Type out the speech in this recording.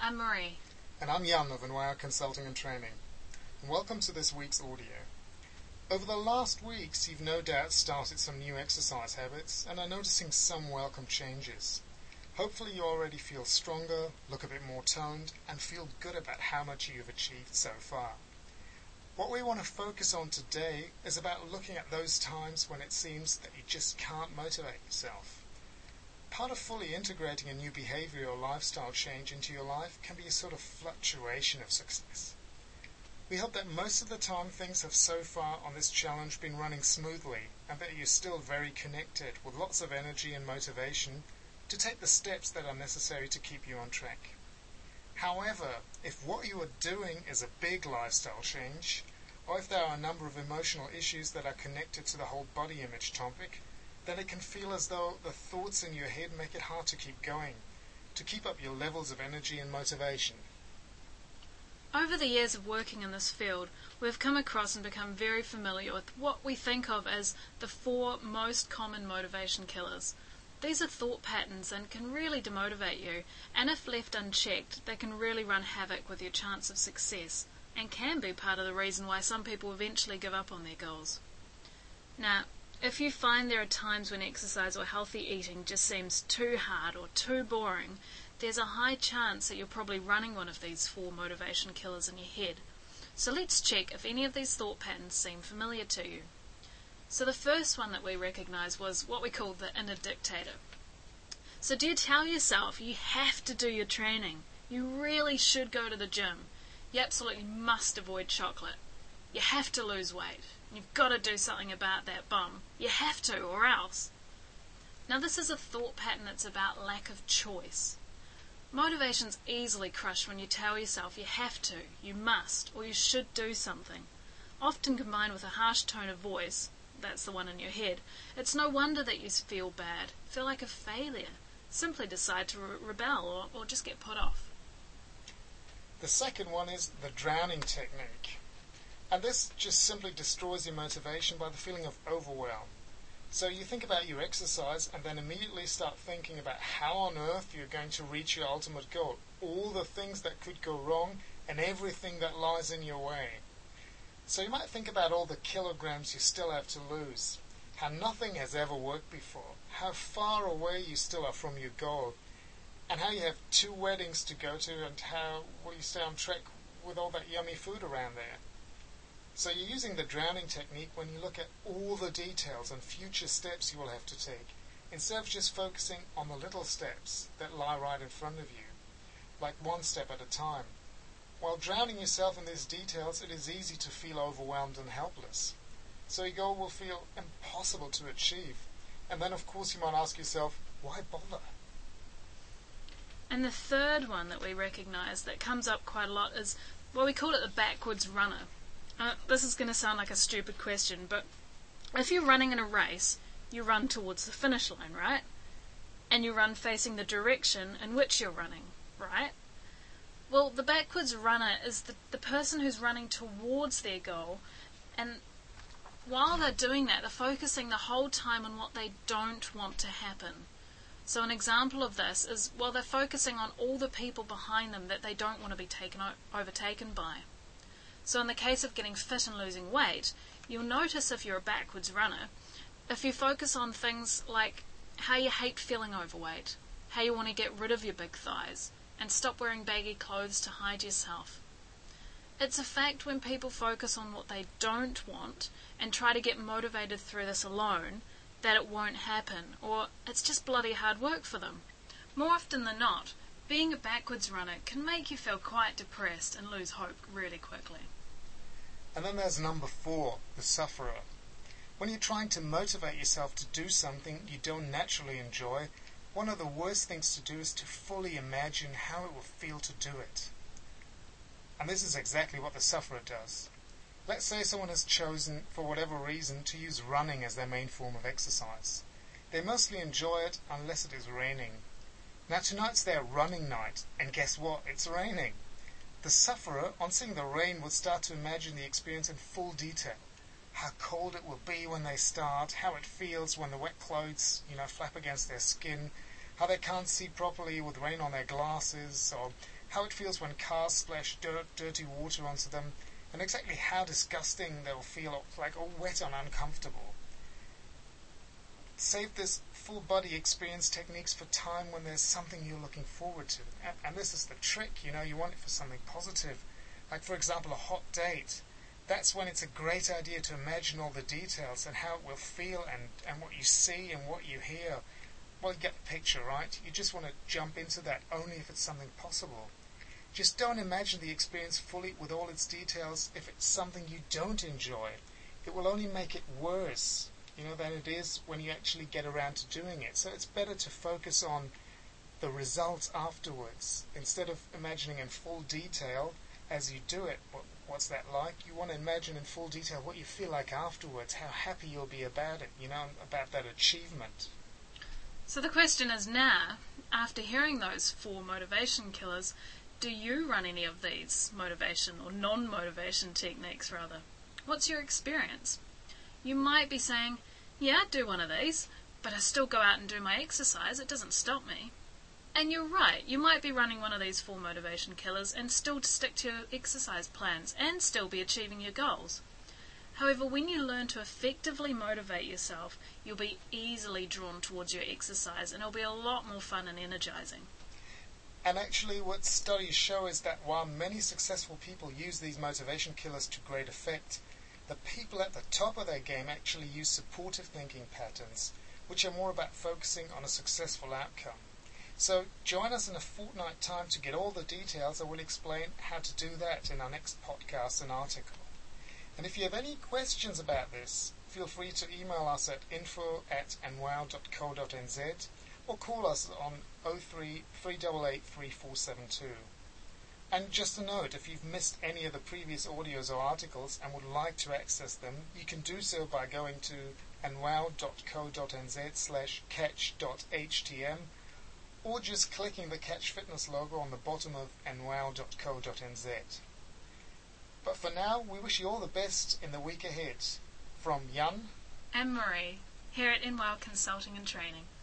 I'm Marie. And I'm Jan of Enwire Consulting and Training. And welcome to this week's audio. Over the last weeks, you've no doubt started some new exercise habits and are noticing some welcome changes. Hopefully you already feel stronger, look a bit more toned, and feel good about how much you've achieved so far. What we want to focus on today is about looking at those times when it seems that you just can't motivate yourself. Part of fully integrating a new behavior or lifestyle change into your life can be a sort of fluctuation of success. We hope that most of the time things have so far on this challenge been running smoothly and that you're still very connected with lots of energy and motivation to take the steps that are necessary to keep you on track. However, if what you are doing is a big lifestyle change, or if there are a number of emotional issues that are connected to the whole body image topic, then it can feel as though the thoughts in your head make it hard to keep going, to keep up your levels of energy and motivation. Over the years of working in this field, we've come across and become very familiar with what we think of as the 4 most common motivation killers. These are thought patterns and can really demotivate you, and if left unchecked, they can really run havoc with your chance of success, and can be part of the reason why some people eventually give up on their goals. Now, if you find there are times when exercise or healthy eating just seems too hard or too boring, there's a high chance that you're probably running one of these 4 motivation killers in your head. So let's check if any of these thought patterns seem familiar to you. So the first one that we recognise was what we call the inner dictator. So do you tell yourself you have to do your training? You really should go to the gym. You absolutely must avoid chocolate. You have to lose weight. You've got to do something about that bum. You have to, or else. Now this is a thought pattern that's about lack of choice. Motivation's easily crushed when you tell yourself you have to, you must, or you should do something. Often combined with a harsh tone of voice, that's the one in your head, it's no wonder that you feel bad, feel like a failure. Simply decide to rebel or just get put off. The second one is the drowning technique. And this just simply destroys your motivation by the feeling of overwhelm. So you think about your exercise and then immediately start thinking about how on earth you're going to reach your ultimate goal, all the things that could go wrong and everything that lies in your way. So you might think about all the kilograms you still have to lose, how nothing has ever worked before, how far away you still are from your goal, and how you have 2 weddings to go to and how will you stay on track with all that yummy food around there. So you're using the drowning technique when you look at all the details and future steps you will have to take, instead of just focusing on the little steps that lie right in front of you, like one step at a time. While drowning yourself in these details, it is easy to feel overwhelmed and helpless. So your goal will feel impossible to achieve. And then of course you might ask yourself, why bother? And the third one that we recognise that comes up quite a lot is, well, we call it the backwards runner. This is going to sound like a stupid question, but if you're running in a race, you run towards the finish line, right? And you run facing the direction in which you're running, right? Well, the backwards runner is the person who's running towards their goal, and while they're doing that, they're focusing the whole time on what they don't want to happen. So an example of this is, well, they're focusing on all the people behind them that they don't want to be overtaken by. So in the case of getting fit and losing weight, you'll notice if you're a backwards runner, if you focus on things like how you hate feeling overweight, how you want to get rid of your big thighs, and stop wearing baggy clothes to hide yourself. It's a fact when people focus on what they don't want and try to get motivated through this alone, that it won't happen, or it's just bloody hard work for them. More often than not, being a backwards runner can make you feel quite depressed and lose hope really quickly. And then there's number 4, the sufferer. When you're trying to motivate yourself to do something you don't naturally enjoy, one of the worst things to do is to fully imagine how it will feel to do it. And this is exactly what the sufferer does. Let's say someone has chosen, for whatever reason, to use running as their main form of exercise. They mostly enjoy it unless it is raining. Now tonight's their running night, and guess what? It's raining. The sufferer, on seeing the rain, would start to imagine the experience in full detail. How cold it will be when they start, how it feels when the wet clothes, flap against their skin, how they can't see properly with rain on their glasses, or how it feels when cars splash dirty water onto them, and exactly how disgusting they'll feel, like all wet and uncomfortable. Save this full body experience techniques for time when there's something you're looking forward to. And this is the trick, you want it for something positive. Like, for example, a hot date. That's when it's a great idea to imagine all the details and how it will feel and what you see and what you hear. Well, you get the picture, right? You just want to jump into that only if it's something possible. Just don't imagine the experience fully with all its details if it's something you don't enjoy. It will only make it worse, than it is when you actually get around to doing it. So it's better to focus on the results afterwards instead of imagining in full detail as you do it. What's that like? You want to imagine in full detail what you feel like afterwards, how happy you'll be about it, about that achievement. So the question is now, after hearing those 4 motivation killers, do you run any of these motivation or non-motivation techniques rather? What's your experience? You might be saying, yeah, I do one of these, but I still go out and do my exercise, it doesn't stop me. And you're right, you might be running one of these 4 motivation killers and still stick to your exercise plans and still be achieving your goals. However, when you learn to effectively motivate yourself, you'll be easily drawn towards your exercise and it'll be a lot more fun and energizing. And actually what studies show is that while many successful people use these motivation killers to great effect, the people at the top of their game actually use supportive thinking patterns, which are more about focusing on a successful outcome. So join us in a fortnight time to get all the details. I will explain how to do that in our next podcast and article. And if you have any questions about this, feel free to email us at info@nwow.co.nz or call us on 03 388 3472. And just a note, if you've missed any of the previous audios or articles and would like to access them, you can do so by going to nwow.co.nz/catch.htm or just clicking the Catch Fitness logo on the bottom of nwow.co.nz. But for now, we wish you all the best in the week ahead. From Jan and Marie, here at NWOW Consulting and Training.